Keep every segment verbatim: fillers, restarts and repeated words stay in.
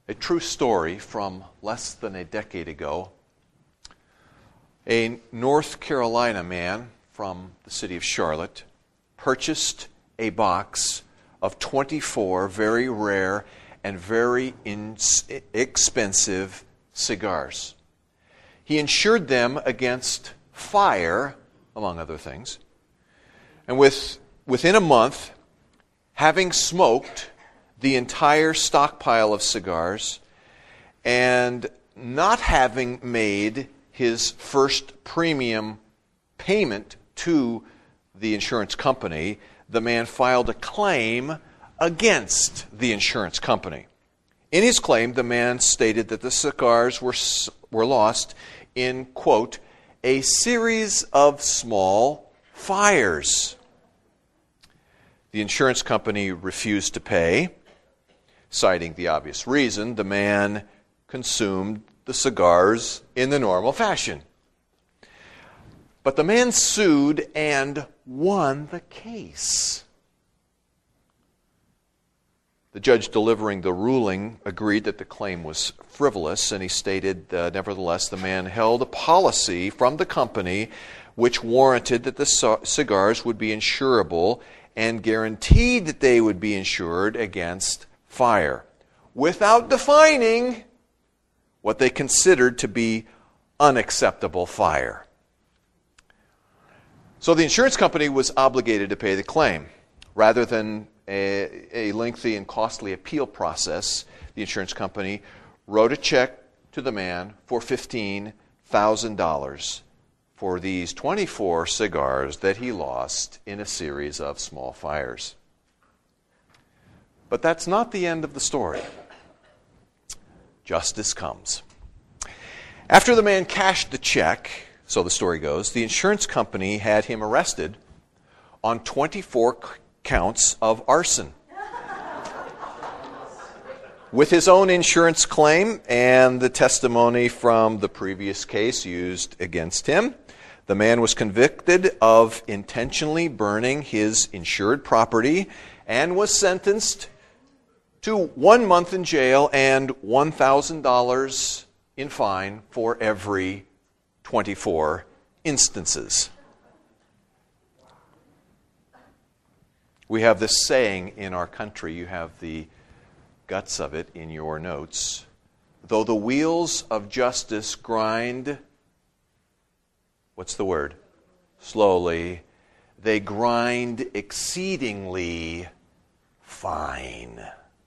a true story from less than a decade ago. A North Carolina man from the city of Charlotte purchased a box of twenty-four very rare and very inexpensive cigars. He insured them against fire, among other things. And with, within a month, having smoked the entire stockpile of cigars and not having made his first premium payment to the insurance company, the man filed a claim against the insurance company. In his claim, the man stated that the cigars were, were lost in, quote, a series of small fires. The insurance company refused to pay, citing the obvious reason: the man consumed the cigars in the normal fashion. But the man sued and won the case. The judge delivering the ruling agreed that the claim was frivolous, and he stated, uh, nevertheless, the man held a policy from the company which warranted that the c- cigars would be insurable and guaranteed that they would be insured against fire, without defining what they considered to be unacceptable fire. So the insurance company was obligated to pay the claim. Rather than a, a lengthy and costly appeal process, the insurance company wrote a check to the man for fifteen thousand dollars for these twenty-four cigars that he lost in a series of small fires. But that's not the end of the story. Justice comes. After the man cashed the check, so the story goes, the insurance company had him arrested on twenty-four counts of arson. With his own insurance claim and the testimony from the previous case used against him, the man was convicted of intentionally burning his insured property and was sentenced to one month in jail and one thousand dollars in fine for every twenty-four instances. We have this saying in our country, you have the guts of it in your notes. Though the wheels of justice grind, what's the word? Slowly, they grind exceedingly fine.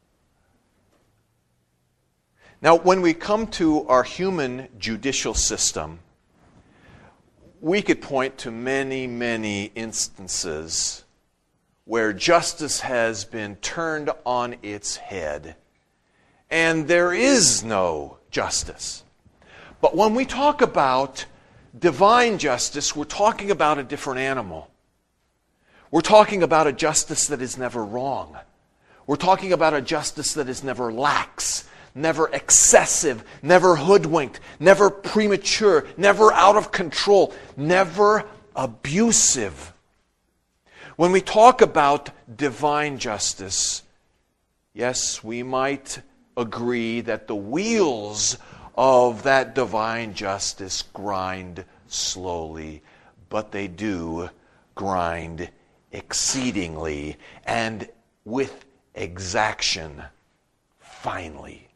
Now, when we come to our human judicial system, we could point to many, many instances where justice has been turned on its head, and there is no justice. But when we talk about divine justice, we're talking about a different animal. We're talking about a justice that is never wrong. We're talking about a justice that is never lax, never excessive, never hoodwinked, never premature, never out of control, never abusive. When we talk about divine justice, yes, we might agree that the wheels of that divine justice grind slowly, but they do grind exceedingly and with exaction finely.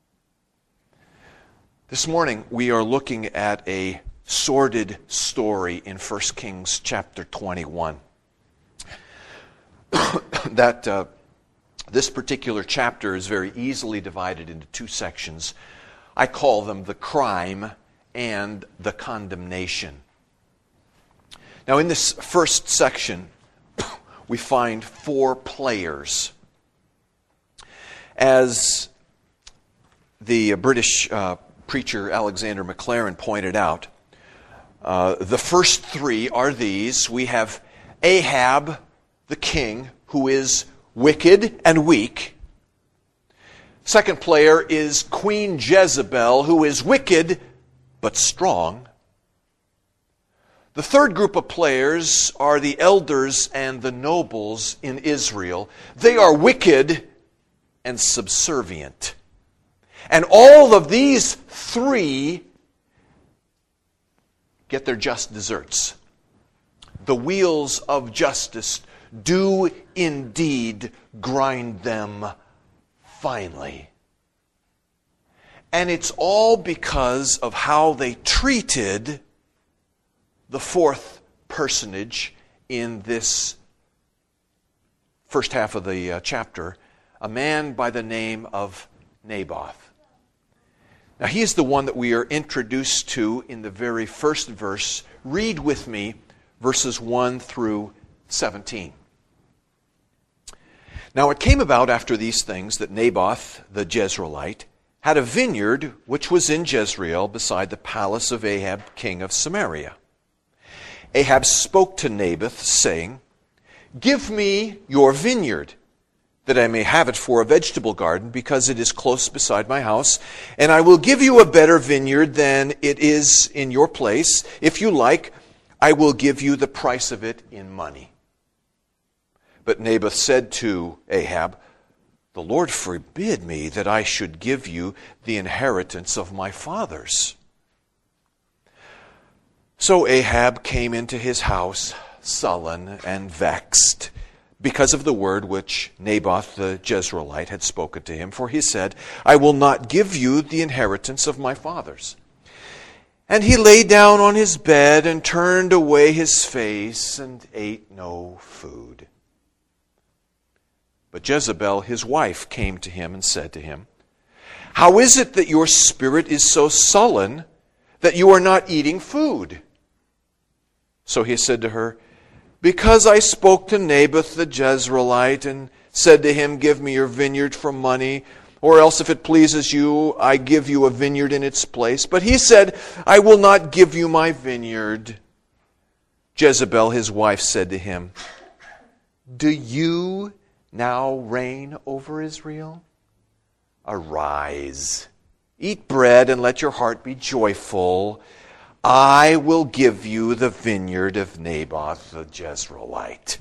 This morning we are looking at a sordid story in First Kings chapter twenty-one. that uh, this particular chapter is very easily divided into two sections. I call them the crime and the condemnation. Now, in this first section, we find four players. As the British uh, preacher Alexander Maclaren pointed out, uh, the first three are these. We have Ahab, the king, who is wicked and weak. Second player is Queen Jezebel, who is wicked but strong. The third group of players are the elders and the nobles in Israel. They are wicked and subservient. And all of these three get their just deserts. The wheels of justice do indeed grind them finely. And it's all because of how they treated the fourth personage in this first half of the uh, chapter, a man by the name of Naboth. Now, he is the one that we are introduced to in the very first verse. Read with me verses one through seventeen. Now, it came about after these things that Naboth the Jezreelite had a vineyard which was in Jezreel beside the palace of Ahab, king of Samaria. Ahab spoke to Naboth, saying, "Give me your vineyard, that I may have it for a vegetable garden, because it is close beside my house, and I will give you a better vineyard than it is in your place. If you like, I will give you the price of it in money." But Naboth said to Ahab, "The Lord forbid me that I should give you the inheritance of my fathers." So Ahab came into his house sullen and vexed, because of the word which Naboth the Jezreelite had spoken to him. For he said, "I will not give you the inheritance of my fathers." And he lay down on his bed and turned away his face and ate no food. But Jezebel, his wife, came to him and said to him, "How is it that your spirit is so sullen that you are not eating food?" So he said to her, "Because I spoke to Naboth the Jezreelite and said to him, 'Give me your vineyard for money, or else if it pleases you, I give you a vineyard in its place.' But he said, 'I will not give you my vineyard.'" Jezebel, his wife, said to him, "Do you now reign over Israel? Arise, eat bread, and let your heart be joyful. I will give you the vineyard of Naboth the Jezreelite."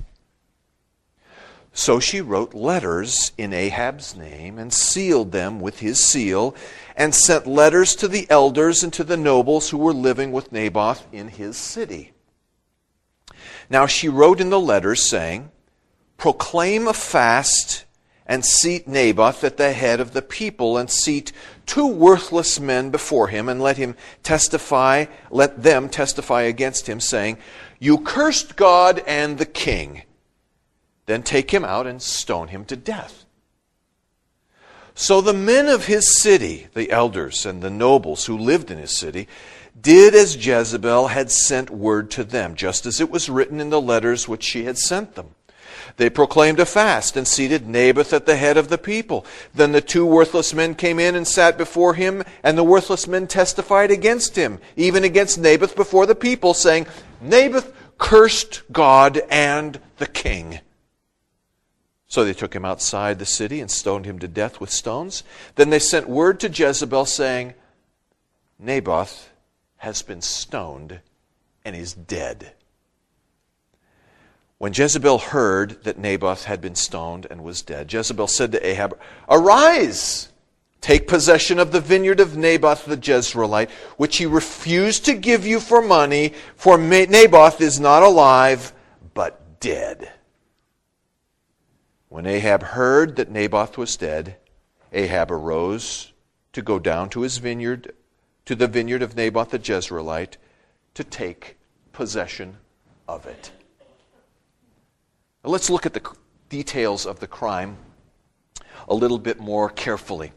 So she wrote letters in Ahab's name and sealed them with his seal, and sent letters to the elders and to the nobles who were living with Naboth in his city. Now she wrote in the letters, saying, "Proclaim a fast and seat Naboth at the head of the people, and seat two worthless men before him, and let him testify, let them testify against him, saying, 'You cursed God and the king.' Then take him out and stone him to death." So the men of his city, the elders and the nobles who lived in his city, did as Jezebel had sent word to them, just as it was written in the letters which she had sent them. They proclaimed a fast and seated Naboth at the head of the people. Then the two worthless men came in and sat before him, and the worthless men testified against him, even against Naboth before the people, saying, "Naboth cursed God and the king." So they took him outside the city and stoned him to death with stones. Then they sent word to Jezebel, saying, "Naboth has been stoned and is dead." When Jezebel heard that Naboth had been stoned and was dead, Jezebel said to Ahab, "Arise, take possession of the vineyard of Naboth the Jezreelite, which he refused to give you for money, for Naboth is not alive, but dead." When Ahab heard that Naboth was dead, Ahab arose to go down to his vineyard, to the vineyard of Naboth the Jezreelite, to take possession of it. Now let's look at the details of the crime a little bit more carefully.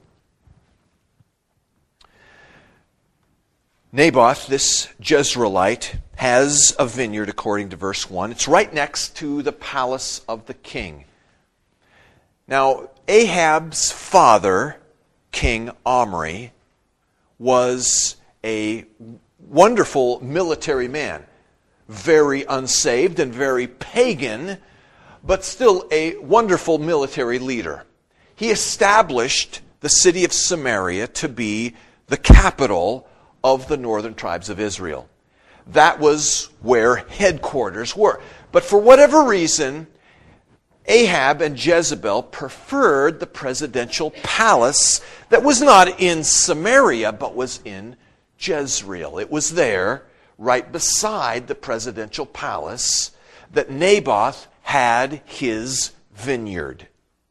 Naboth, this Jezreelite, has a vineyard according to verse one. It's right next to the palace of the king. Now, Ahab's father, King Omri, was a wonderful military man, very unsaved and very pagan, but still a wonderful military leader. He established the city of Samaria to be the capital of the northern tribes of Israel. That was where headquarters were. But for whatever reason, Ahab and Jezebel preferred the presidential palace that was not in Samaria, but was in Jezreel. It was there, right beside the presidential palace, that Naboth had his vineyard.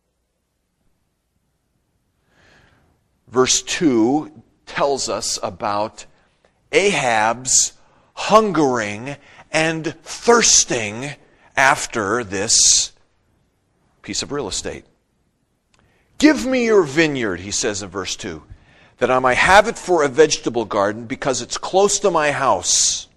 Verse two tells us about Ahab's hungering and thirsting after this piece of real estate. Give me your vineyard, he says in verse two, that I might have it for a vegetable garden because it's close to my house.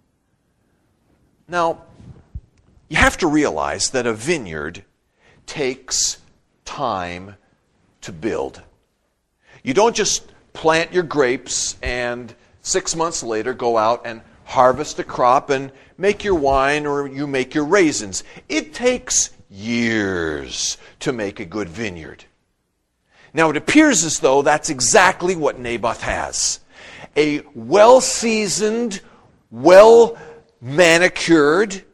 Now, you have to realize that a vineyard takes time to build. You don't just plant your grapes and six months later go out and harvest a crop and make your wine or you make your raisins. It takes years to make a good vineyard. Now it appears as though that's exactly what Naboth has. A well-seasoned, well-manicured,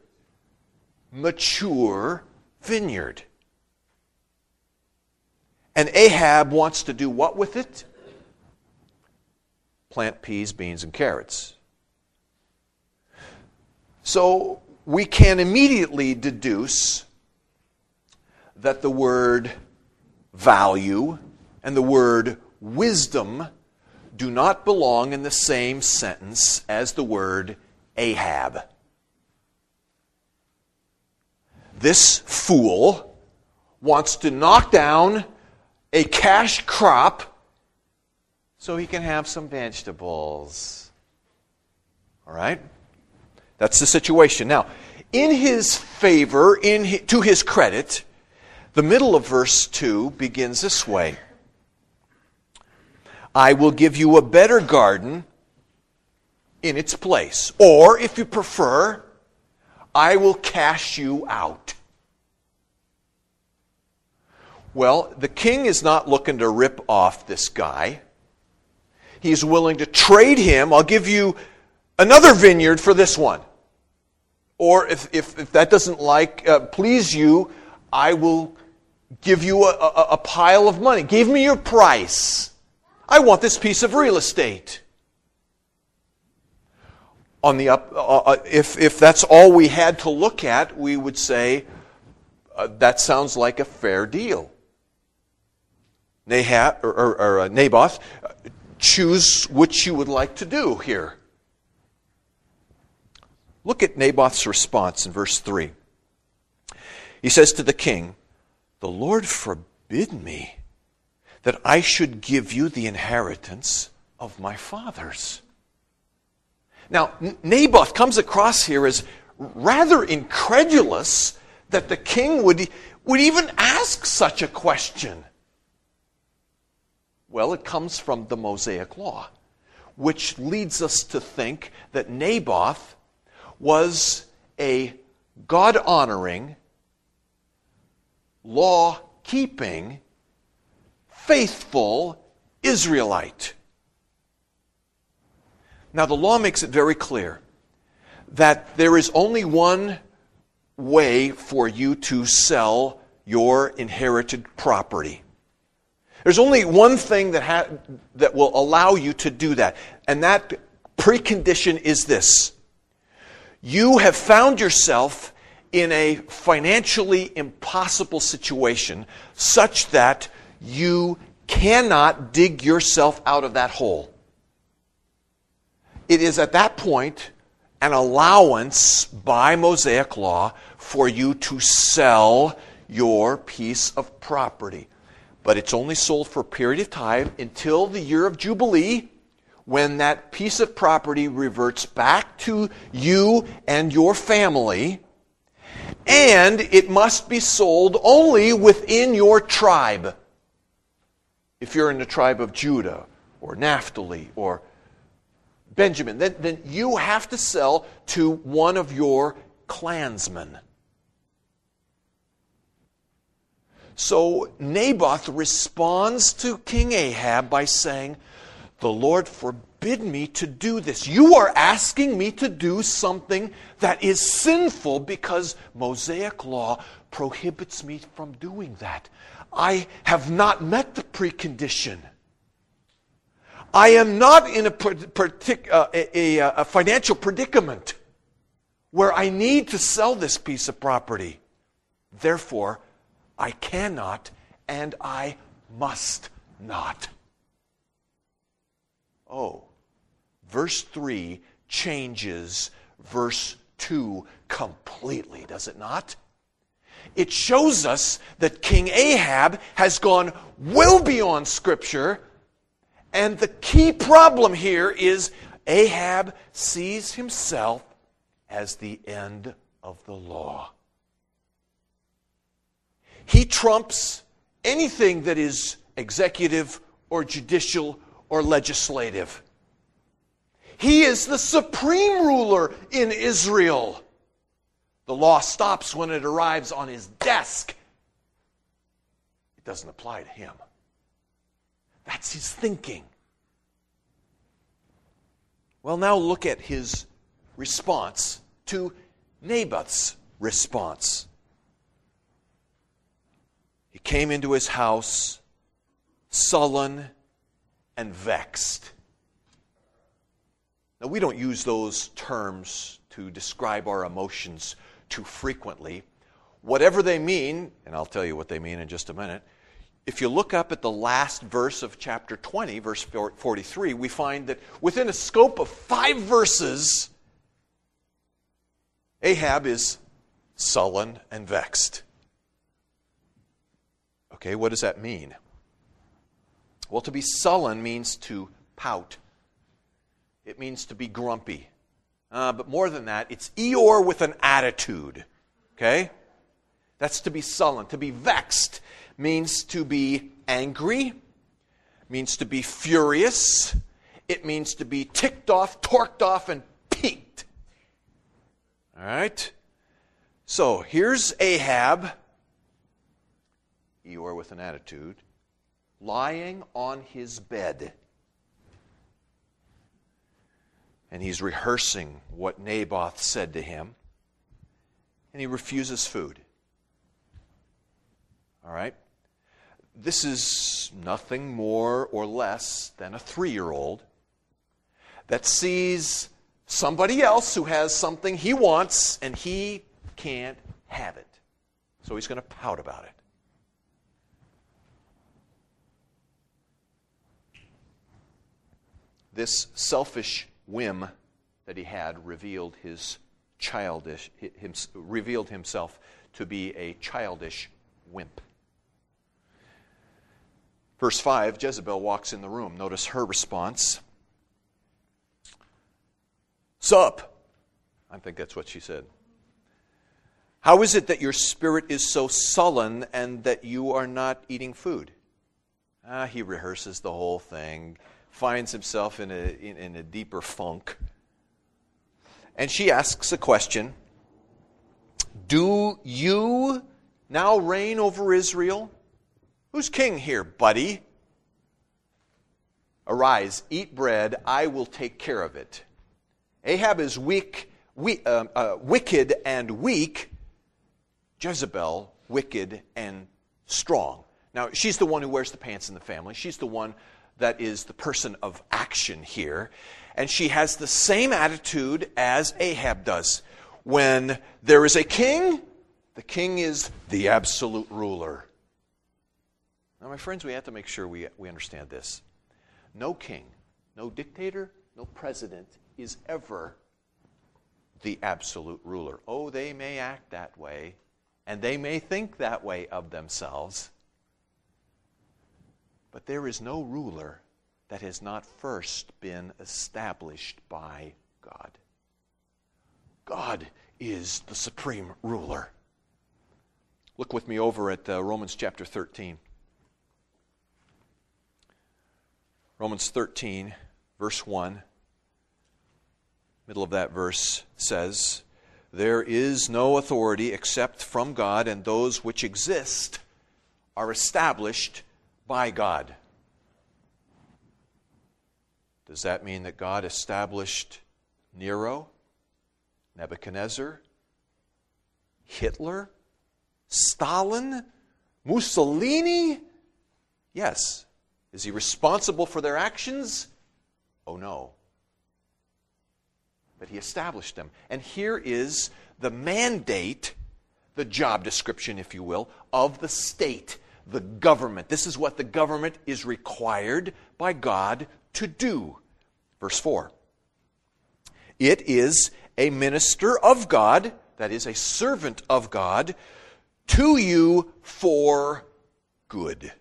mature vineyard. And Ahab wants to do what with it? Plant peas, beans, and carrots. So we can immediately deduce that the word value and the word wisdom do not belong in the same sentence as the word Ahab. This fool wants to knock down a cash crop so he can have some vegetables. All right? That's the situation. Now, in his favor, in his, to his credit, the middle of verse two begins this way. I will give you a better garden in its place. Or, if you prefer, I will cash you out. Well, the king is not looking to rip off this guy. He's willing to trade him. I'll give you another vineyard for this one. Or if, if, if that doesn't like uh, please you, I will give you a, a, a pile of money. Give me your price. I want this piece of real estate. On the up, uh, if if that's all we had to look at, we would say uh, that sounds like a fair deal. Nahab, or, or, or uh, Naboth, uh, choose which you would like to do here. Look at Naboth's response in verse three. He says to the king, "The Lord forbid me that I should give you the inheritance of my fathers." Now, Naboth comes across here as rather incredulous that the king would, would even ask such a question. Well, it comes from the Mosaic Law, which leads us to think that Naboth was a God-honoring, law-keeping, faithful Israelite. Now, the law makes it very clear that there is only one way for you to sell your inherited property. There's only one thing that ha- that will allow you to do that, and that precondition is this. You have found yourself in a financially impossible situation such that you cannot dig yourself out of that hole. It is at that point an allowance by Mosaic law for you to sell your piece of property. But it's only sold for a period of time until the year of Jubilee, when that piece of property reverts back to you and your family, and it must be sold only within your tribe. If you're in the tribe of Judah or Naphtali or Benjamin, then, then you have to sell to one of your clansmen. So Naboth responds to King Ahab by saying, "The Lord forbid forbid me to do this. You are asking me to do something that is sinful because Mosaic law prohibits me from doing that. I have not met the precondition. I am not in a, partic- uh, a, a, a financial predicament where I need to sell this piece of property. Therefore, I cannot and I must not. Oh, verse three changes verse two completely, does it not? It shows us that King Ahab has gone well beyond Scripture, and the key problem here is Ahab sees himself as the end of the law. He trumps anything that is executive or judicial or legislative. He is the supreme ruler in Israel. The law stops when it arrives on his desk. It doesn't apply to him. That's his thinking. Well, now look at his response to Naboth's response. He came into his house sullen and vexed. Now, we don't use those terms to describe our emotions too frequently. Whatever they mean, and I'll tell you what they mean in just a minute, if you look up at the last verse of chapter twenty, verse forty-three, we find that within a scope of five verses, Ahab is sullen and vexed. Okay, what does that mean? Well, to be sullen means to pout. It means to be grumpy. Uh, but more than that, it's Eeyore with an attitude. Okay? That's to be sullen. To be vexed means to be angry, means to be furious. It means to be ticked off, torqued off, and piqued. All right? So, here's Ahab, Eeyore with an attitude, lying on his bed. And he's rehearsing what Naboth said to him. And he refuses food. All right? This is nothing more or less than a three-year-old that sees somebody else who has something he wants and he can't have it. So he's going to pout about it. This selfish whim that he had revealed his childish, him, revealed himself to be a childish wimp. Verse five, Jezebel walks in the room. Notice her response. Sup? I think that's what she said. How is it that your spirit is so sullen and that you are not eating food? Ah, he rehearses the whole thing, finds himself in a, in, in a deeper funk. And she asks a question. Do you now reign over Israel? Who's king here, buddy? Arise, eat bread, I will take care of it. Ahab is weak, we, uh, uh, wicked and weak. Jezebel, wicked and strong. Now, she's the one who wears the pants in the family. She's the one that is the person of action here. And she has the same attitude as Ahab does. When there is a king, the king is the absolute ruler. Now, my friends, we have to make sure we, we understand this. No king, no dictator, no president is ever the absolute ruler. Oh, they may act that way, and they may think that way of themselves. But there is no ruler that has not first been established by God. God is the supreme ruler. Look with me over at uh, Romans chapter thirteen. Romans thirteen, verse one, middle of that verse says, there is no authority except from God, and those which exist are established by God. Does that mean that God established Nero, Nebuchadnezzar, Hitler, Stalin, Mussolini? Yes. Is he responsible for their actions? Oh no. But he established them. And here is the mandate, the job description, if you will, of the state, the government. This is what the government is required by God to do. Verse four. It is a minister of God, that is, a servant of God, to you for good.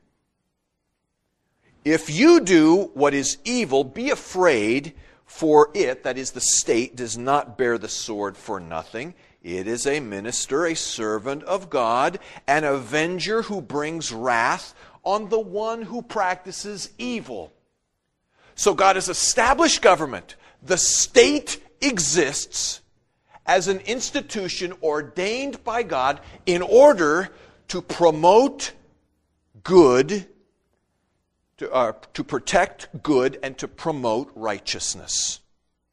If you do what is evil, be afraid, for it, that is the state, does not bear the sword for nothing. It is a minister, a servant of God, an avenger who brings wrath on the one who practices evil. So God has established government. The state exists as an institution ordained by God in order to promote good, to, uh, to protect good, and to promote righteousness.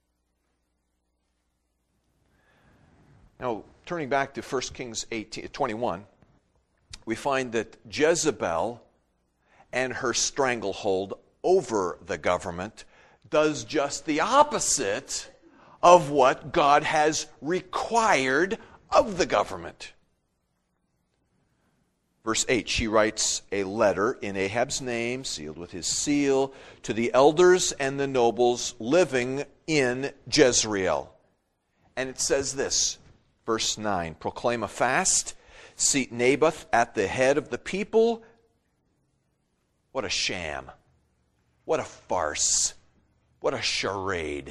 Now, turning back to First Kings eighteen, twenty-one, we find that Jezebel and her stranglehold over the government does just the opposite of what God has required of the government. Verse eight, she writes a letter in Ahab's name, sealed with his seal, to the elders and the nobles living in Jezreel. And it says this, verse nine, proclaim a fast, seat Naboth at the head of the people. What a sham. What a farce. What a charade.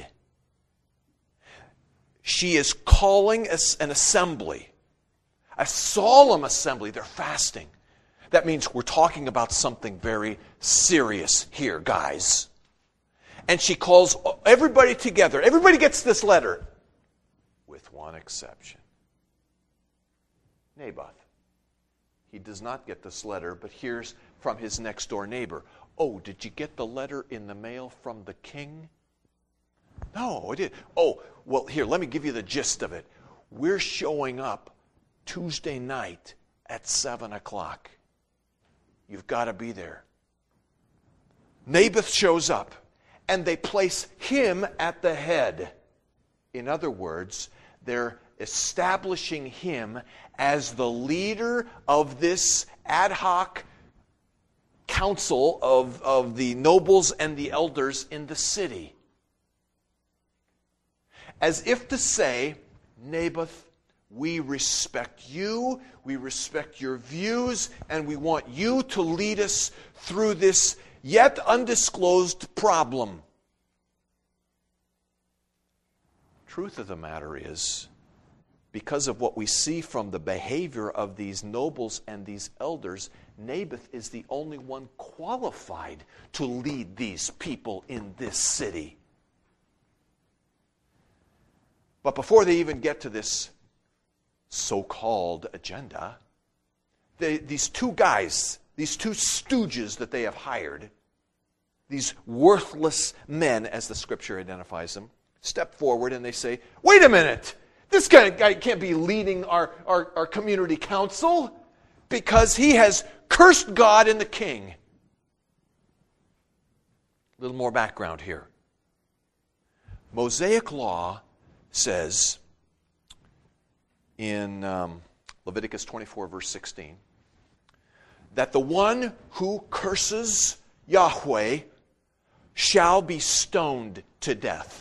She is calling an assembly, a solemn assembly. They're fasting. That means we're talking about something very serious here, guys. And she calls everybody together. Everybody gets this letter, with one exception. Naboth. He does not get this letter, but hears from his next door neighbor. Oh, did you get the letter in the mail from the king? No, I did. Oh, well, here, let me give you the gist of it. We're showing up Tuesday night at seven o'clock. You've got to be there. Naboth shows up, and they place him at the head. In other words, they're establishing him as the leader of this ad hoc council of, of the nobles and the elders in the city. As if to say, Naboth, we respect you, we respect your views, and we want you to lead us through this yet undisclosed problem. Truth of the matter is, because of what we see from the behavior of these nobles and these elders, Naboth is the only one qualified to lead these people in this city. But before they even get to this so-called agenda, they, these two guys, these two stooges that they have hired, these worthless men, as the Scripture identifies them, step forward and they say, wait a minute! This guy, guy can't be leading our, our, our community council because he has cursed God and the king. A little more background here. Mosaic law says in um, Leviticus twenty-four, verse sixteen, that the one who curses Yahweh shall be stoned to death.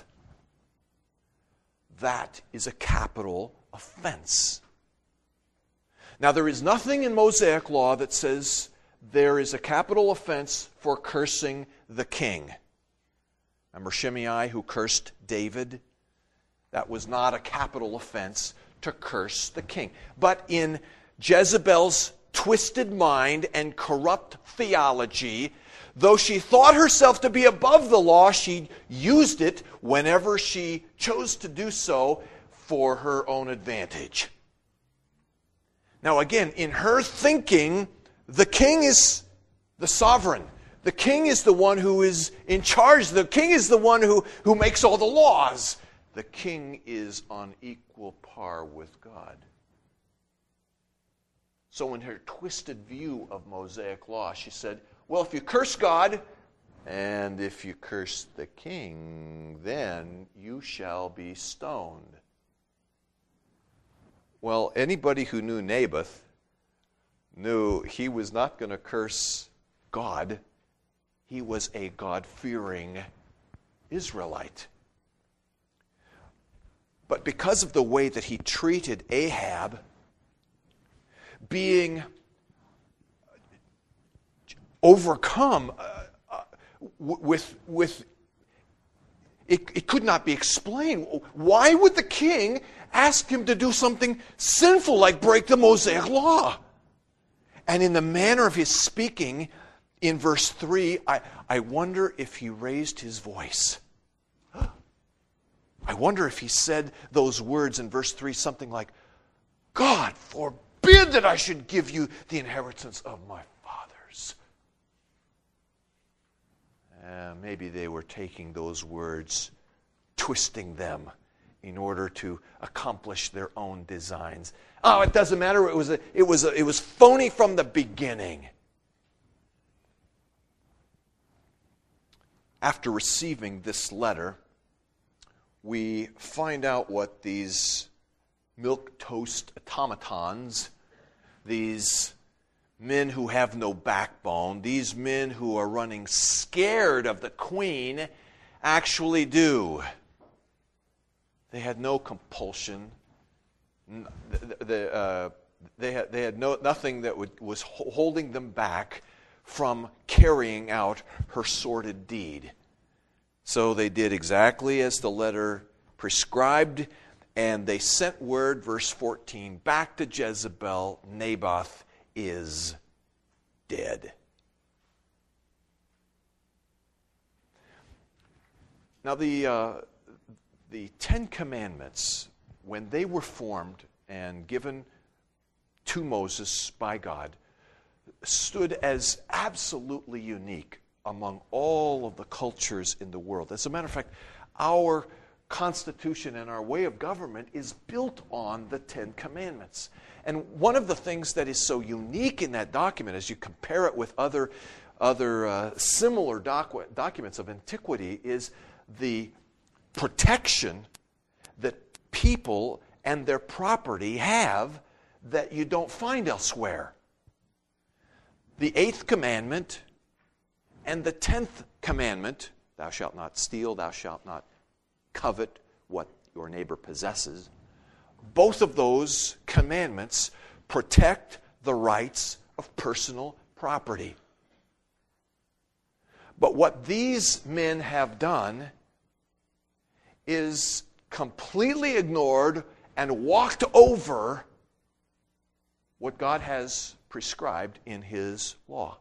That is a capital offense. Now, there is nothing in Mosaic law that says there is a capital offense for cursing the king. Remember Shimei who cursed David? That was not a capital offense to curse the king. But in Jezebel's twisted mind and corrupt theology, though she thought herself to be above the law, she used it whenever she chose to do so for her own advantage. Now again, in her thinking, the king is the sovereign. The king is the one who is in charge. The king is the one who, who makes all the laws. The king is on equal par with God. So in her twisted view of Mosaic law, she said, well, if you curse God, and if you curse the king, then you shall be stoned. Well, anybody who knew Naboth knew he was not going to curse God. He was a God-fearing Israelite. But because of the way that he treated Ahab, being overcome uh, uh, with, with it, it could not be explained. Why would the king ask him to do something sinful like break the Mosaic law? And in the manner of his speaking, in verse three, I, I wonder if he raised his voice. I wonder if he said those words in verse three, something like, God forbid that I should give you the inheritance of my fathers. Uh, maybe they were taking those words, twisting them in order to accomplish their own designs. Oh, it doesn't matter. It was a, it was a, it was phony from the beginning. After receiving this letter, we find out what these milquetoast automatons, these men who have no backbone, these men who are running scared of the queen, actually do. They had no compulsion. The, the, uh, they had, they had no, nothing that would, was holding them back from carrying out her sordid deed. So they did exactly as the letter prescribed, and they sent word, verse fourteen, back to Jezebel, Naboth is dead. Now the, uh, the Ten Commandments, when they were formed and given to Moses by God, stood as absolutely unique among all of the cultures in the world. As a matter of fact, our Constitution and our way of government is built on the Ten Commandments. And one of the things that is so unique in that document, as you compare it with other, other uh, similar docu- documents of antiquity, is the protection that people and their property have that you don't find elsewhere. The Eighth Commandment and the Tenth Commandment, thou shalt not steal, thou shalt not covet what your neighbor possesses, both of those commandments protect the rights of personal property. But what these men have done is completely ignored and walked over what God has prescribed in His law.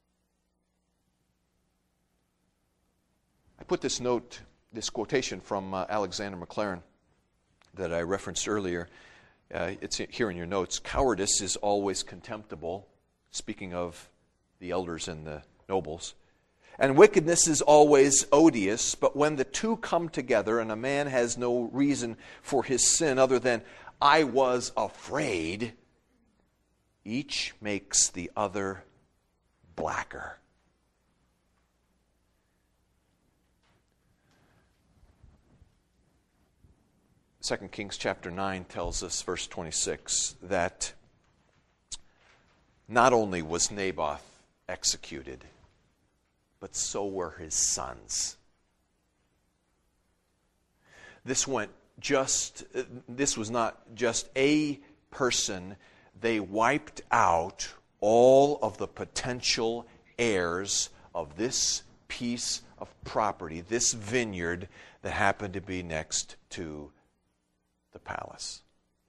I put this note, this quotation from uh, Alexander Maclaren that I referenced earlier. Uh, it's here in your notes. Cowardice is always contemptible, speaking of the elders and the nobles. And wickedness is always odious, but when the two come together and a man has no reason for his sin other than, I was afraid, each makes the other blacker. Second Kings chapter nine tells us, verse twenty-six, that not only was Naboth executed, but so were his sons. This went just, this was not just a person. They wiped out all of the potential heirs of this piece of property, this vineyard that happened to be next to the palace.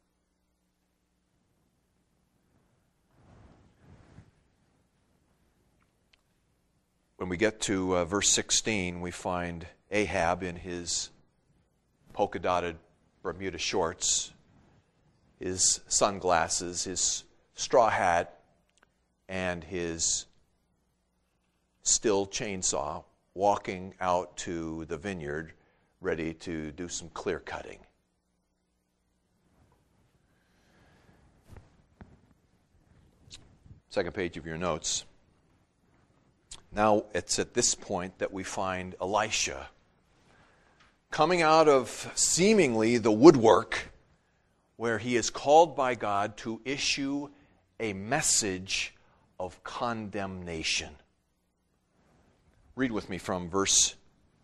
When we get to uh, verse sixteen, we find Ahab in his polka-dotted Bermuda shorts, his sunglasses, his straw hat, and his still chainsaw, walking out to the vineyard, ready to do some clear cutting. Second page of your notes. Now it's at this point that we find Elisha coming out of seemingly the woodwork, where he is called by God to issue a message of condemnation. Read with me from verse,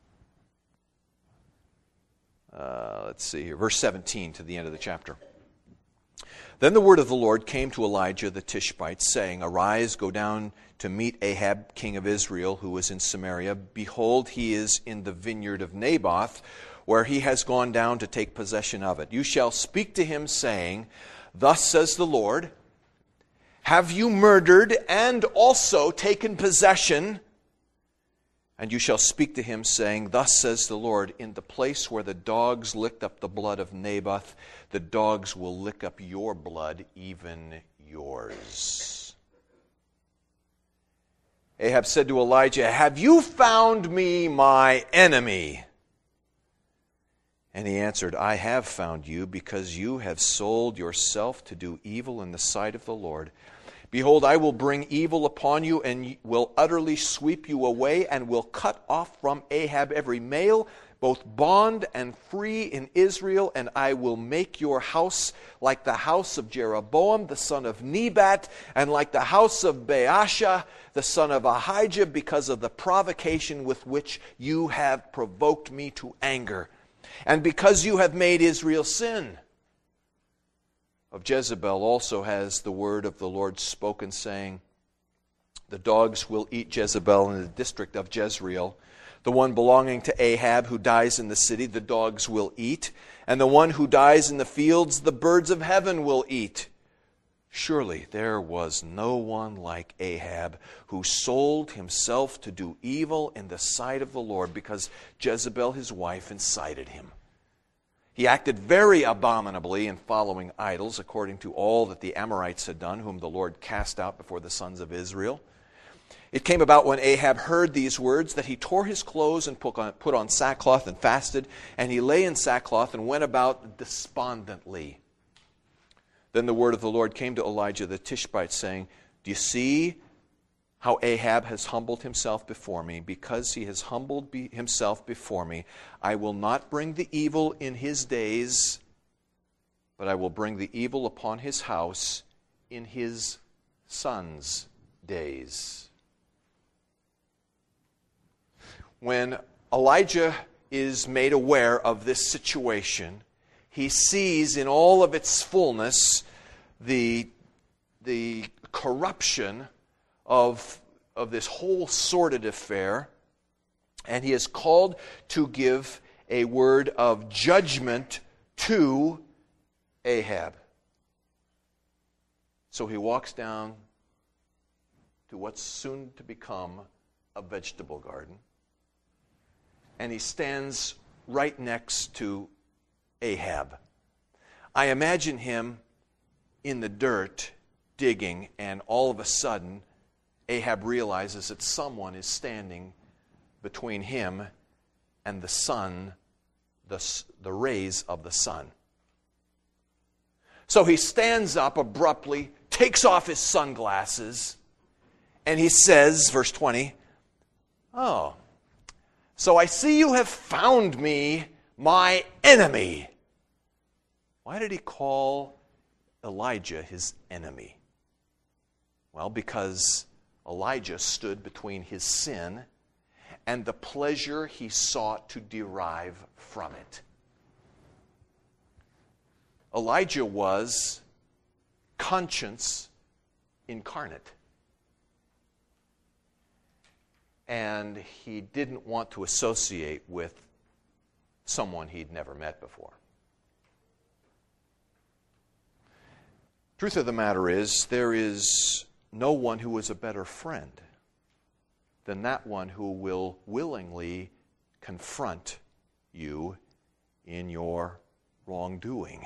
uh, let's see here, verse seventeen to the end of the chapter. Then the word of the Lord came to Elijah the Tishbite, saying, Arise, go down to meet Ahab, king of Israel, who is in Samaria. Behold, he is in the vineyard of Naboth, where he has gone down to take possession of it. You shall speak to him, saying, Thus says the Lord, Have you murdered and also taken possession? And you shall speak to him, saying, Thus says the Lord, In the place where the dogs licked up the blood of Naboth, the dogs will lick up your blood, even yours. Ahab said to Elijah, Have you found me my enemy? And he answered, I have found you, because you have sold yourself to do evil in the sight of the Lord. Behold, I will bring evil upon you, and will utterly sweep you away, and will cut off from Ahab every male, both bond and free in Israel, and I will make your house like the house of Jeroboam, the son of Nebat, and like the house of Baasha, the son of Ahijah, because of the provocation with which you have provoked me to anger, and because you have made Israel sin. Of Jezebel also has the word of the Lord spoken, saying, The dogs will eat Jezebel in the district of Jezreel. The one belonging to Ahab who dies in the city, the dogs will eat. And the one who dies in the fields, the birds of heaven will eat. Surely there was no one like Ahab, who sold himself to do evil in the sight of the Lord, because Jezebel his wife incited him. He acted very abominably in following idols, according to all that the Amorites had done, whom the Lord cast out before the sons of Israel. It came about when Ahab heard these words that he tore his clothes and put on, put on sackcloth and fasted, and he lay in sackcloth and went about despondently. Then the word of the Lord came to Elijah the Tishbite, saying, Do you see how Ahab has humbled himself before me? Because he has humbled be himself before me, I will not bring the evil in his days, but I will bring the evil upon his house in his son's days. When Elijah is made aware of this situation, he sees in all of its fullness the, the corruption of, of this whole sordid affair, and he is called to give a word of judgment to Ahab. So he walks down to what's soon to become a vegetable garden, and he stands right next to Ahab. I imagine him in the dirt digging, and all of a sudden Ahab realizes that someone is standing between him and the sun, the, the rays of the sun. So he stands up abruptly, takes off his sunglasses, and he says, verse twenty, Oh, so I see you have found me, my enemy. Why did he call Elijah his enemy? Well, because Elijah stood between his sin and the pleasure he sought to derive from it. Elijah was conscience incarnate. And he didn't want to associate with someone he'd never met before. Truth of the matter is, there is no one who is a better friend than that one who will willingly confront you in your wrongdoing.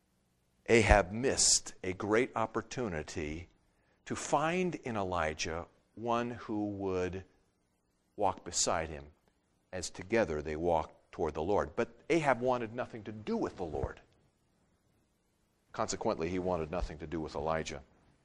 Ahab missed a great opportunity to find in Elijah one who would walk beside him as together they walked toward the Lord. But Ahab wanted nothing to do with the Lord. Consequently, he wanted nothing to do with Elijah.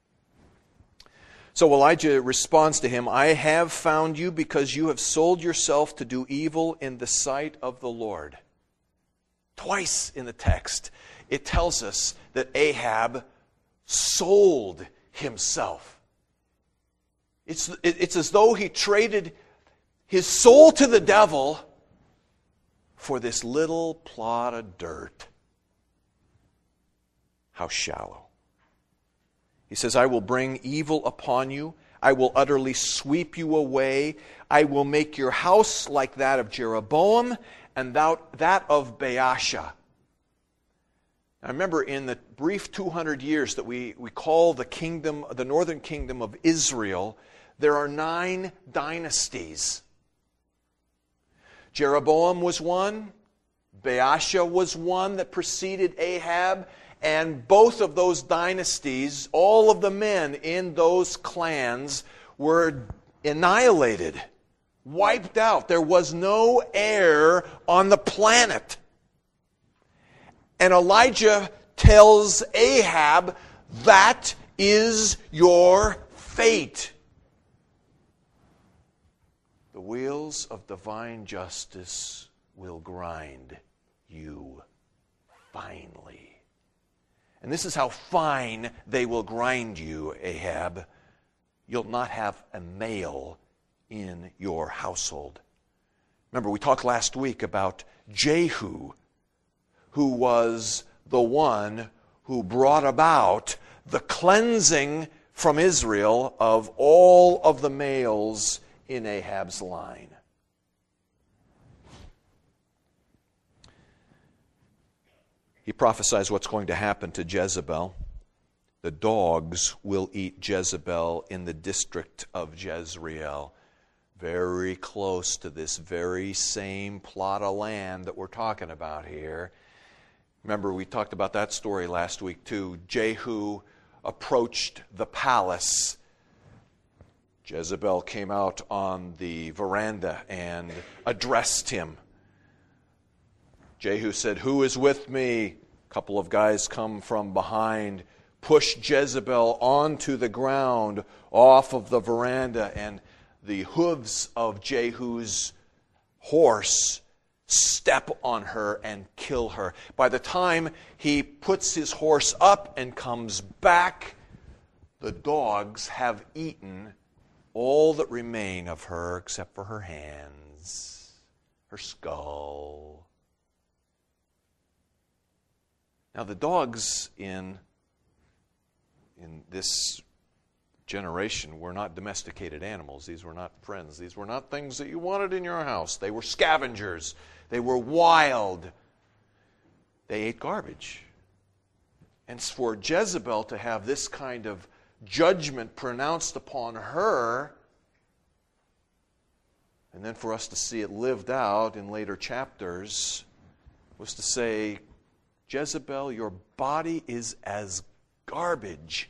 So Elijah responds to him, I have found you because you have sold yourself to do evil in the sight of the Lord. Twice in the text, it tells us that Ahab sold himself. It's, it's as though he traded his soul to the devil for this little plot of dirt. How shallow. He says, I will bring evil upon you. I will utterly sweep you away. I will make your house like that of Jeroboam and that of Baasha. I remember in the brief two hundred years that we, we call the kingdom, the northern kingdom of Israel, there are nine dynasties. Jeroboam was one. Baasha was one that preceded Ahab. And both of those dynasties, all of the men in those clans were annihilated, wiped out. There was no heir on the planet. And Elijah tells Ahab, that is your fate. The wheels of divine justice will grind you finely. And this is how fine they will grind you, Ahab. You'll not have a male in your household. Remember, we talked last week about Jehu, who was the one who brought about the cleansing from Israel of all of the males in Ahab's line. He prophesies what's going to happen to Jezebel. The dogs will eat Jezebel in the district of Jezreel. Very close to this very same plot of land that we're talking about here. Remember, we talked about that story last week too. Jehu approached the palace. Jezebel came out on the veranda and addressed him. Jehu said, who is with me? A couple of guys come from behind, push Jezebel onto the ground off of the veranda, and the hooves of Jehu's horse step on her and kill her. By the time he puts his horse up and comes back, the dogs have eaten all that remain of her except for her hands, her skull. Now the dogs in, in this generation were not domesticated animals. These were not friends. These were not things that you wanted in your house. They were scavengers. They were wild. They ate garbage. And for Jezebel to have this kind of judgment pronounced upon her, and then for us to see it lived out in later chapters, was to say, Jezebel, your body is as garbage.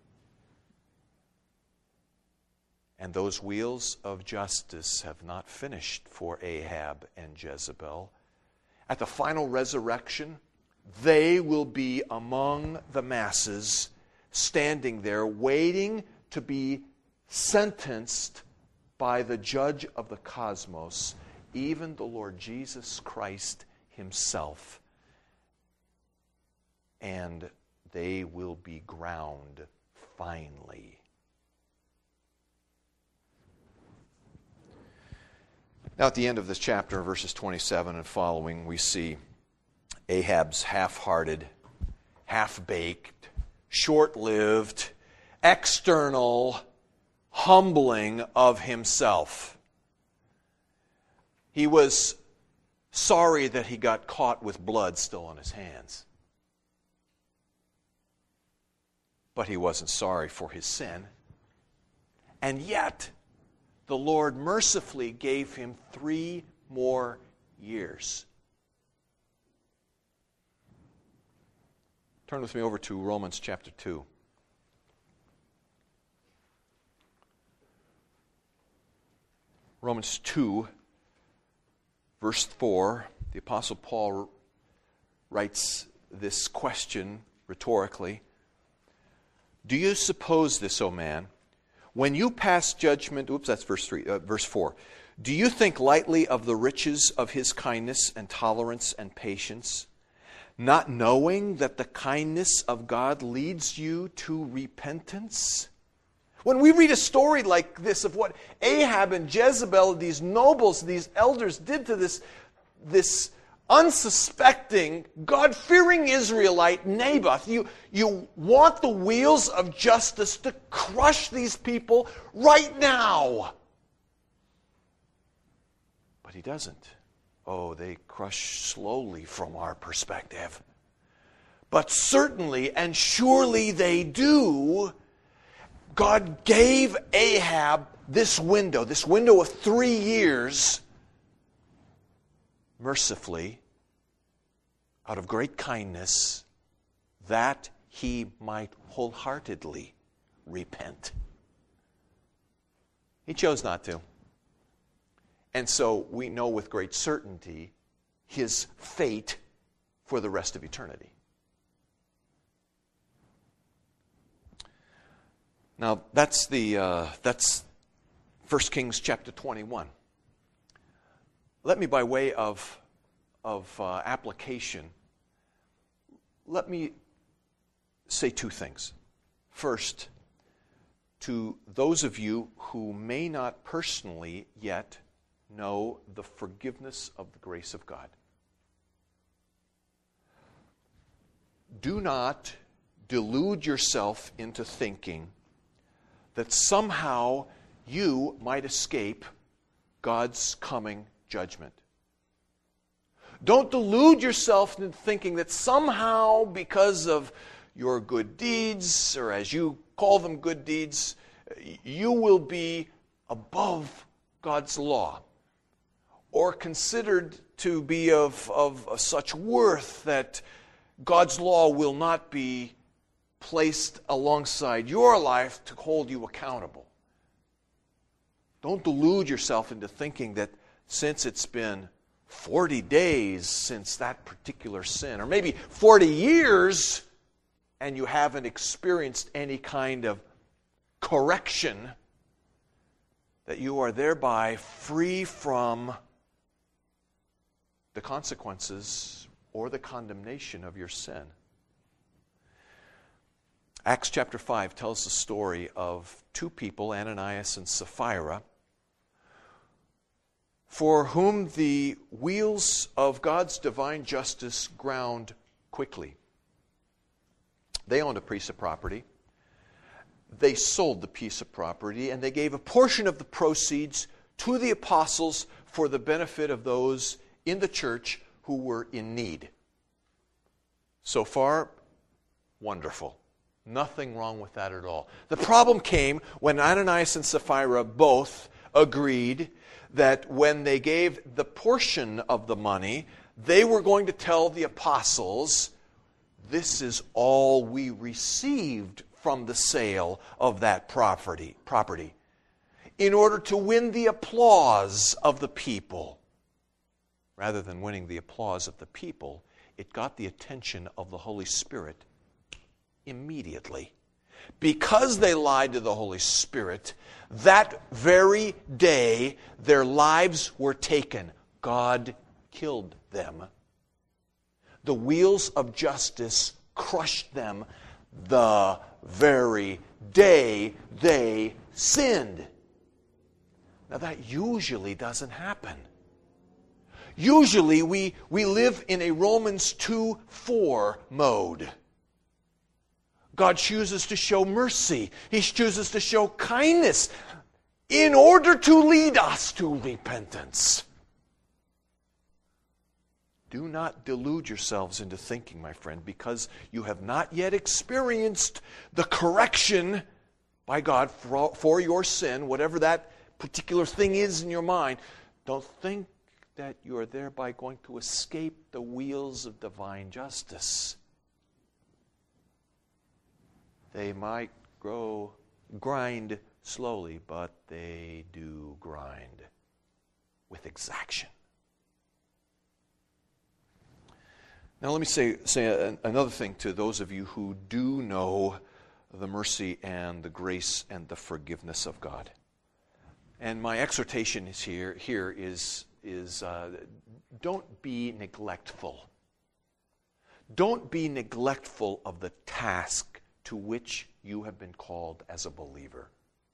And those wheels of justice have not finished for Ahab and Jezebel. At the final resurrection, they will be among the masses, standing there waiting to be sentenced by the judge of the cosmos, even the Lord Jesus Christ himself. And they will be ground finely. Now at the end of this chapter, verses twenty-seven and following, we see Ahab's half-hearted, half-baked, short-lived, external humbling of himself. He was sorry that he got caught with blood still on his hands. But he wasn't sorry for his sin. And yet, the Lord mercifully gave him three more years. Turn with me over to Romans chapter two. Romans two, verse four, the Apostle Paul writes this question rhetorically. Do you suppose this, O man, when you pass judgment, oops, that's verse three, uh, verse four. Do you think lightly of the riches of his kindness and tolerance and patience, not knowing that the kindness of God leads you to repentance? When we read a story like this of what Ahab and Jezebel, these nobles, these elders did to this, this unsuspecting, God-fearing Israelite Naboth, you, you want the wheels of justice to crush these people right now. But he doesn't. Oh, they crush slowly from our perspective. But certainly and surely they do. God gave Ahab this window, this window of three years, mercifully, out of great kindness, that he might wholeheartedly repent. He chose not to. And so we know with great certainty his fate for the rest of eternity. Now, that's the uh, that's First Kings chapter twenty-one. Let me, by way of, of uh, application, let me say two things. First, to those of you who may not personally yet know the forgiveness of the grace of God, do not delude yourself into thinking that somehow you might escape God's coming judgment. Don't delude yourself into thinking that somehow, because of your good deeds, or as you call them good deeds, you will be above God's law, or considered to be of, of such worth that God's law will not be placed alongside your life to hold you accountable. Don't delude yourself into thinking that since it's been forty days since that particular sin, or maybe forty years, and you haven't experienced any kind of correction, that you are thereby free from the consequences or the condemnation of your sin. Acts chapter five tells the story of two people, Ananias and Sapphira, for whom the wheels of God's divine justice ground quickly. They owned a piece of property. They sold the piece of property, and they gave a portion of the proceeds to the apostles for the benefit of those in the church who were in need. So far, wonderful. Nothing wrong with that at all. The problem came when Ananias and Sapphira both agreed that when they gave the portion of the money, they were going to tell the apostles, this is all we received from the sale of that property, property, in order to win the applause of the people. Rather than winning the applause of the people, it got the attention of the Holy Spirit immediately. Because they lied to the Holy Spirit, that very day their lives were taken. God killed them. The wheels of justice crushed them the very day they sinned. Now that usually doesn't happen. Usually we, we live in a Romans two four mode. God chooses to show mercy. He chooses to show kindness in order to lead us to repentance. Do not delude yourselves into thinking, my friend, because you have not yet experienced the correction by God for, for your sin, whatever that particular thing is in your mind. Don't think that you are thereby going to escape the wheels of divine justice. They might grow, grind slowly, but they do grind. with exaction. Now let me say, say a, another thing to those of you who do know the mercy and the grace and the forgiveness of God. And my exhortation is here, here is, is uh, don't be neglectful. Don't be neglectful of the task to which you have been called as a believer.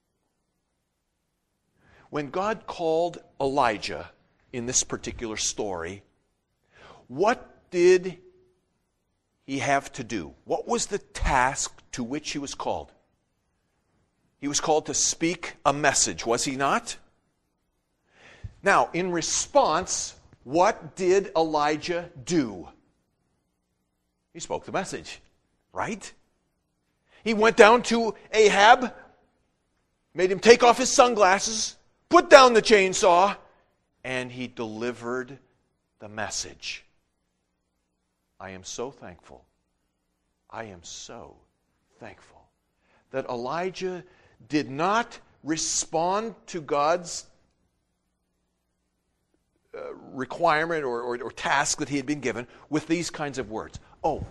When God called Elijah in this particular story, what did he have to do? What was the task to which he was called? He was called to speak a message, was he not? Now, in response, what did Elijah do? He spoke the message, right? He went down to Ahab, made him take off his sunglasses, put down the chainsaw, and he delivered the message. I am so thankful. I am so thankful that Elijah did not respond to God's uh, requirement or, or, or task that he had been given with these kinds of words. Oh,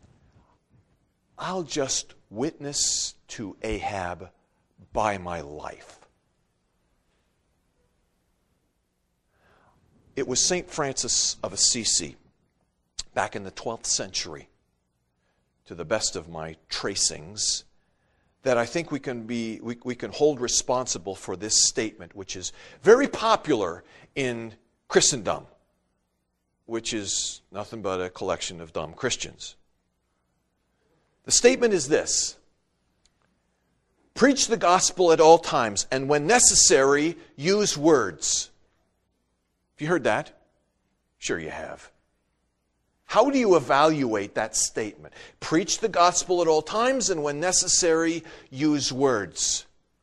I'll just witness to Ahab by my life. It was Saint Francis of Assisi back in the twelfth century, to the best of my tracings, that I think we can be we, we can hold responsible for this statement, which is very popular in Christendom, which is nothing but a collection of dumb Christians. The statement is this: preach the gospel at all times, and when necessary, use words. Have you heard that? Sure you have. How do you evaluate that statement? Preach the gospel at all times, and when necessary, use words.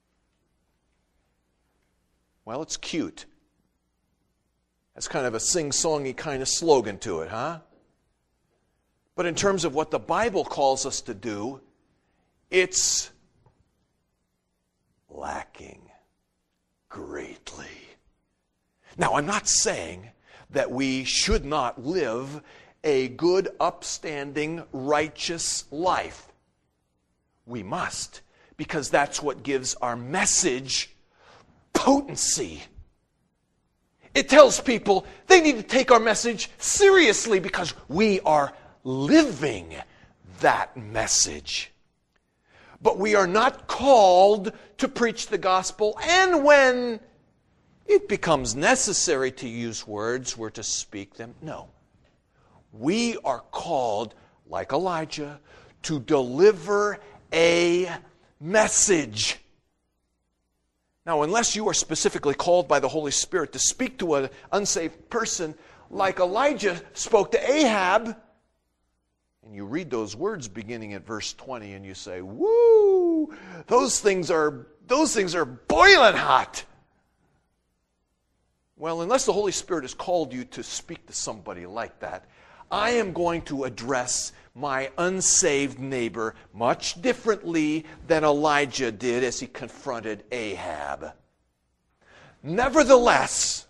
Well, it's cute. That's kind of a sing-songy kind of slogan to it, huh? But in terms of what the Bible calls us to do, it's lacking greatly. Now, I'm not saying that we should not live a good, upstanding, righteous life. We must, because that's what gives our message potency. It tells people they need to take our message seriously because we are living that message. But we are not called to preach the gospel, and when it becomes necessary to use words, we're to speak them. No. We are called, like Elijah, to deliver a message. Now, unless you are specifically called by the Holy Spirit to speak to an unsaved person, like Elijah spoke to Ahab, and you read those words beginning at verse twenty, and you say, "Woo! Those things are those things are boiling hot." Well, unless the Holy Spirit has called you to speak to somebody like that, I am going to address my unsaved neighbor much differently than Elijah did as he confronted Ahab. Nevertheless,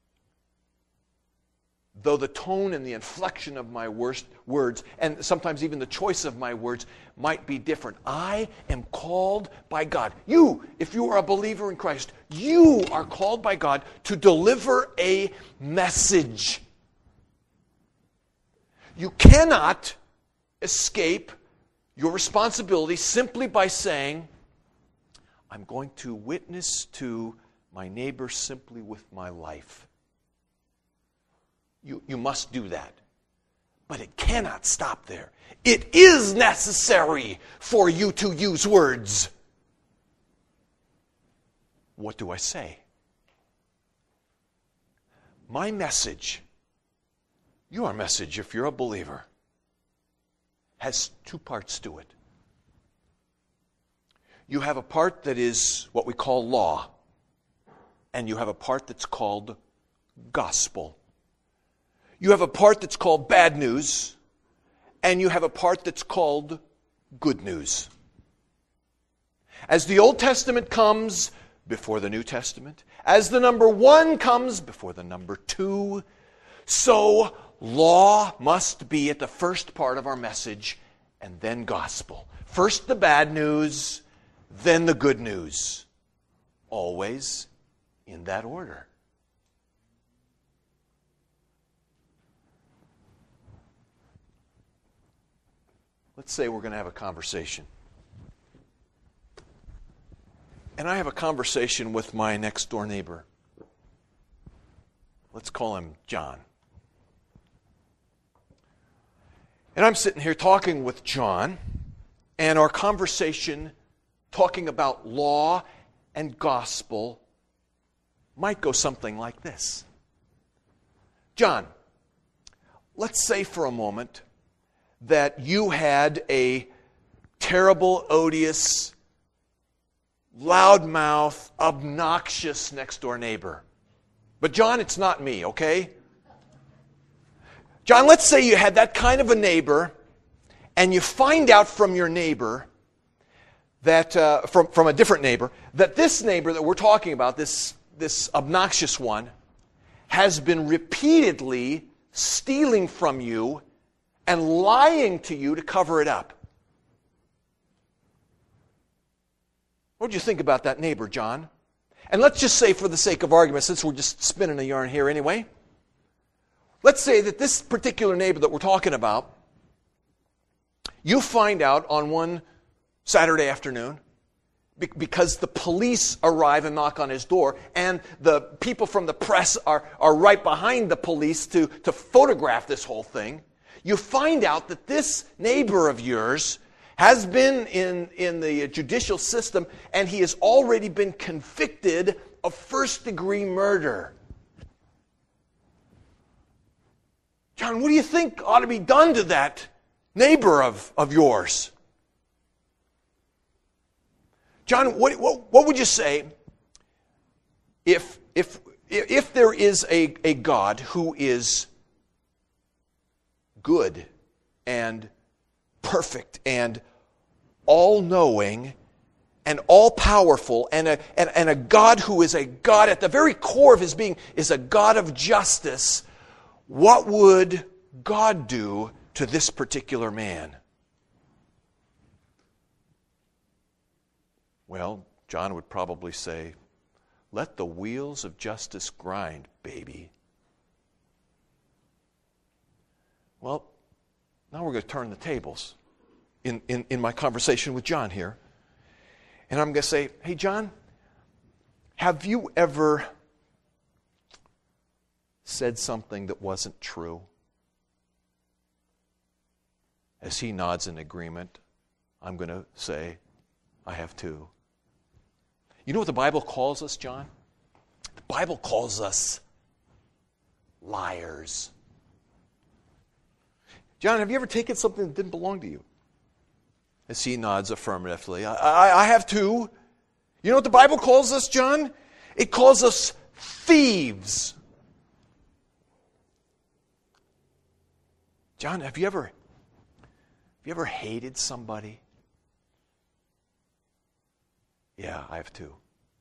though the tone and the inflection of my worst words, and sometimes even the choice of my words, might be different, I am called by God. You, if you are a believer in Christ, you are called by God to deliver a message. You cannot escape your responsibility simply by saying, I'm going to witness to my neighbor simply with my life. You, you must do that. But it cannot stop there. It is necessary for you to use words. What do I say? My message, your message, if you're a believer, has two parts to it. You have a part that is what we call law, and you have a part that's called gospel. You have a part that's called bad news, and you have a part that's called good news. As the Old Testament comes, before the New Testament, as the number one comes before the number two, so law must be at the first part of our message, and then gospel. First the bad news, then the good news. Always in that order. Let's say we're going to have a conversation. And I have a conversation with my next door neighbor. Let's call him John. And I'm sitting here talking with John, and our conversation talking about law and gospel might go something like this. John, let's say for a moment that you had a terrible, odious, loudmouth, obnoxious next-door neighbor. But John, it's not me, okay? John, let's say you had that kind of a neighbor, and you find out from your neighbor, that uh, from, from a different neighbor, that this neighbor that we're talking about, this, this obnoxious one, has been repeatedly stealing from you and lying to you to cover it up. What do you think about that neighbor, John? And let's just say, for the sake of argument, since we're just spinning a yarn here anyway, let's say that this particular neighbor that we're talking about, you find out on one Saturday afternoon, because the police arrive and knock on his door, and the people from the press are, are right behind the police to, to photograph this whole thing. You find out that this neighbor of yours has been in, in the judicial system, and he has already been convicted of first-degree murder. John, what do you think ought to be done to that neighbor of, of yours? John, what, what, what would you say if, if, if there is a, a God who is good and perfect and all-knowing and all-powerful, and a, and, and a God who is a God at the very core of his being is a God of justice? What would God do to this particular man? Well, John would probably say, let the wheels of justice grind, baby. Well, now we're going to turn the tables in, in, in my conversation with John here. And I'm going to say, hey, John, have you ever said something that wasn't true? As he nods in agreement, I'm going to say, I have too. You know what the Bible calls us, John? The Bible calls us liars. John, have you ever taken something that didn't belong to you? As he nods affirmatively, I, I, I have too. You know what the Bible calls us, John? It calls us thieves. John, have you ever, have you ever hated somebody? Yeah, I have too.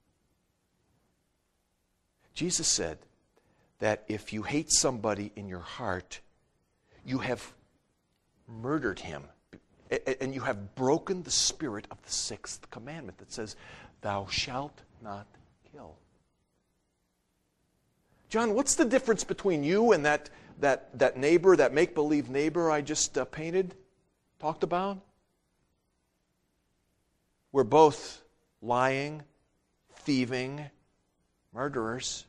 Jesus said that if you hate somebody in your heart, you have murdered him. And you have broken the spirit of the sixth commandment that says, thou shalt not kill. John, what's the difference between you and that, that, that neighbor, that make-believe neighbor I just uh, painted, talked about? We're both lying, thieving, murderers.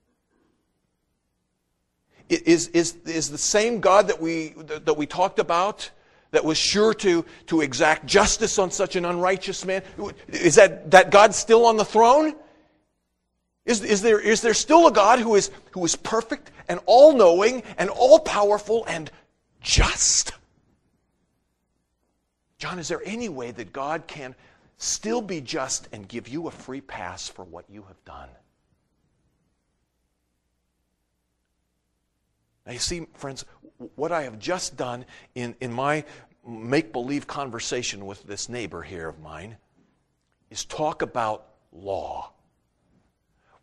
Is, is, is the same God that we, that we talked about, that was sure to, to exact justice on such an unrighteous man, is that, that God still on the throne? Is, is, there, is there still a God who is, who is perfect and all-knowing and all-powerful and just? John, is there any way that God can still be just and give you a free pass for what you have done? Now you see, friends, what I have just done in, in my make-believe conversation with this neighbor here of mine is talk about law.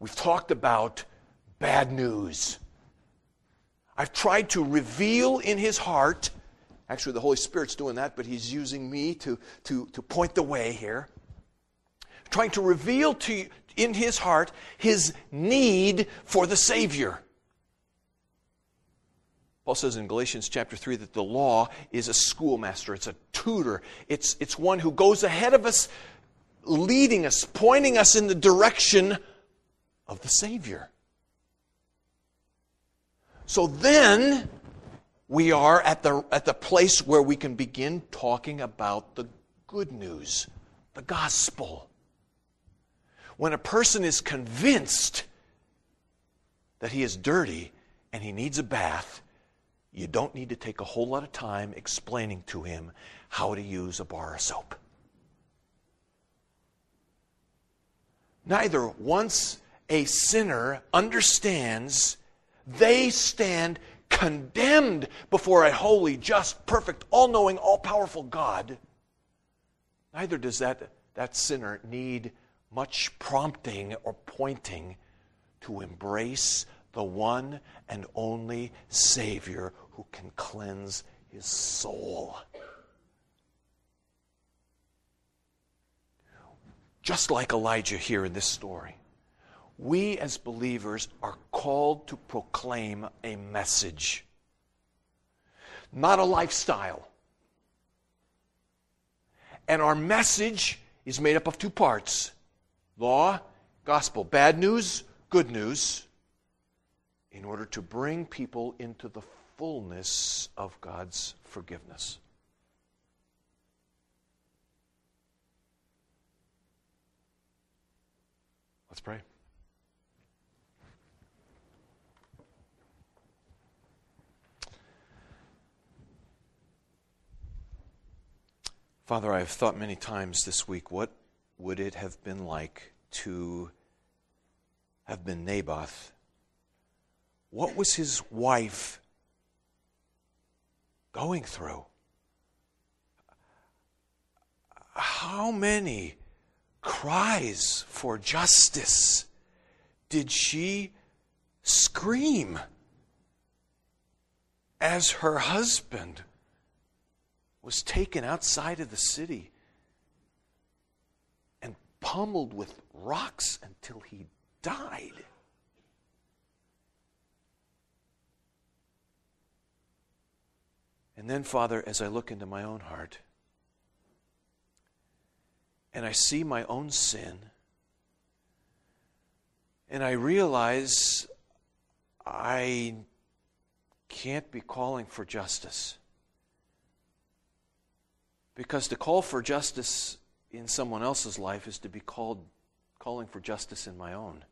We've talked about bad news. I've tried to reveal in his heart, actually the Holy Spirit's doing that, but he's using me to, to, to point the way here. Trying to reveal to you, in his heart, his need for the Savior. Paul says in Galatians chapter three that the law is a schoolmaster, it's a tutor, it's, it's one who goes ahead of us, leading us, pointing us in the direction of the Savior. So then we are at the, at the place where we can begin talking about the good news, the gospel. When a person is convinced that he is dirty and he needs a bath, you don't need to take a whole lot of time explaining to him how to use a bar of soap. Neither once a sinner understands they stand condemned before a holy, just, perfect, all-knowing, all-powerful God, neither does that, that sinner need much prompting or pointing to embrace the one and only Savior who can cleanse his soul. Just like Elijah here in this story, we as believers are called to proclaim a message, not a lifestyle. And our message is made up of two parts: law, gospel, bad news, good news, in order to bring people into the fullness of God's forgiveness. Let's pray. Father, I have thought many times this week, what would it have been like to have been Naboth? What was his wife going through? How many cries for justice did she scream as her husband was taken outside of the city and pummeled with rocks until he died? And then, Father, as I look into my own heart and I see my own sin, and I realize I can't be calling for justice. Because to call for justice in someone else's life is to be called calling for justice in my own.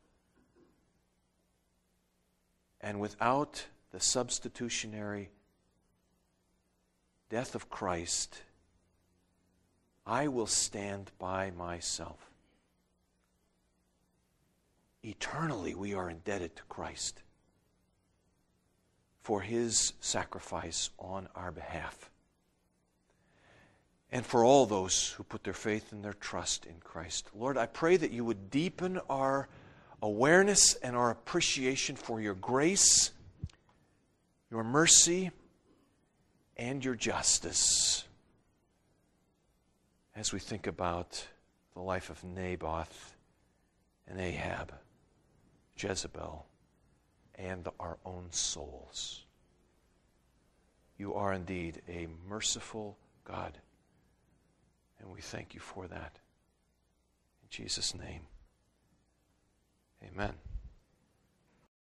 And without the substitutionary death of Christ, I will stand by myself. Eternally, we are indebted to Christ for his sacrifice on our behalf. And for all those who put their faith and their trust in Christ. Lord, I pray that you would deepen our awareness and our appreciation for your grace, your mercy, and your justice as we think about the life of Naboth and Ahab, Jezebel, and our own souls. You are indeed a merciful God, and we thank you for that. In Jesus' name, amen.